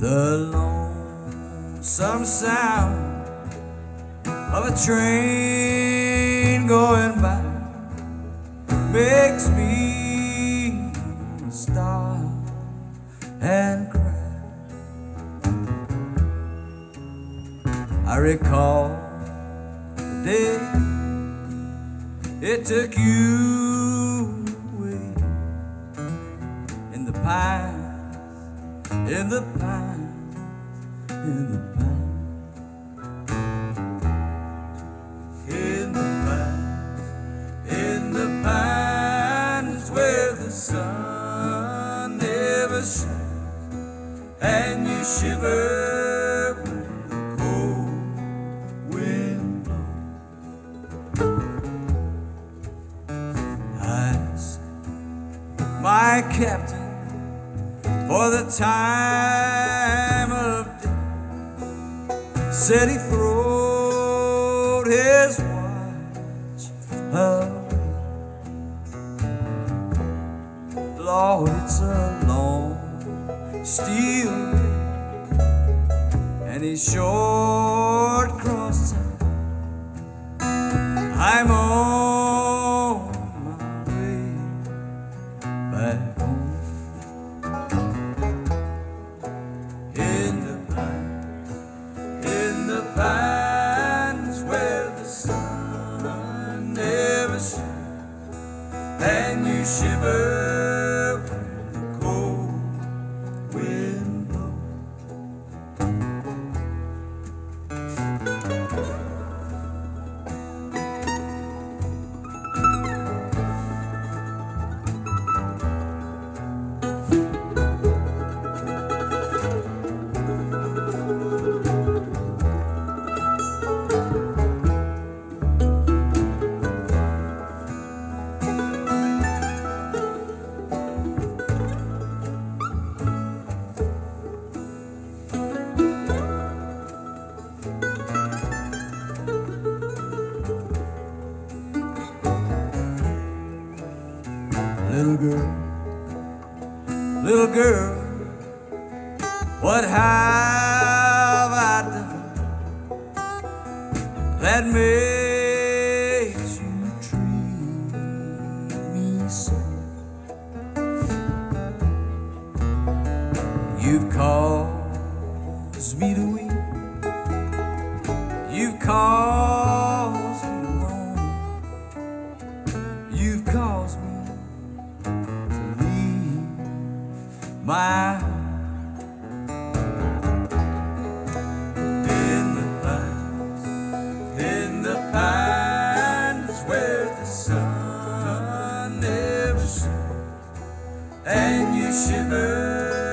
The lonesome sound of a train going by makes me stop and cry. I recall the day it took you away in the pines, in the pines, in the pines, in the pines, in the pines where the sun never shines and you shiver when the cold wind blows. I ask my captain for the time of day, said he throwed his watch away. Lord, it's a long steel day, and he's short cross time. I'm on my way back home. Pines where the sun never shines and you shiver when the cold wind Little girl, what have I done that makes you treat me so? You've caused me to weep, you've caused me to moan, you've caused me my home. In the pines where the sun never shines and you shiver